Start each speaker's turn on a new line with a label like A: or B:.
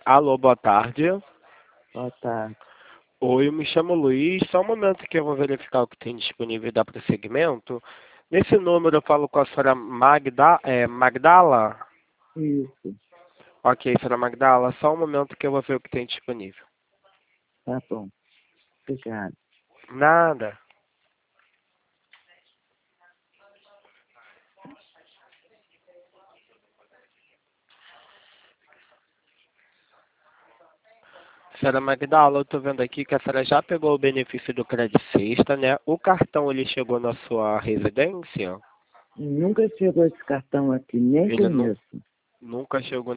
A: Alô, boa tarde.
B: Boa tarde.
A: Oi, eu me chamo Luiz. Só um momento que eu vou verificar o que tem disponível e dar prosseguimento. Nesse número eu falo com a senhora Magdala?
B: Isso,
A: Ok, senhora Magdala, só um momento que eu vou ver o que tem disponível.
B: tá bom. Obrigado.
A: Nada. Senhora Magdala, eu estou vendo aqui que a senhora já pegou o benefício do Crédito Sexta, né? O cartão ele chegou na sua residência?
B: Nunca chegou esse cartão aqui, nem
A: Ele
B: conheço.
A: nunca chegou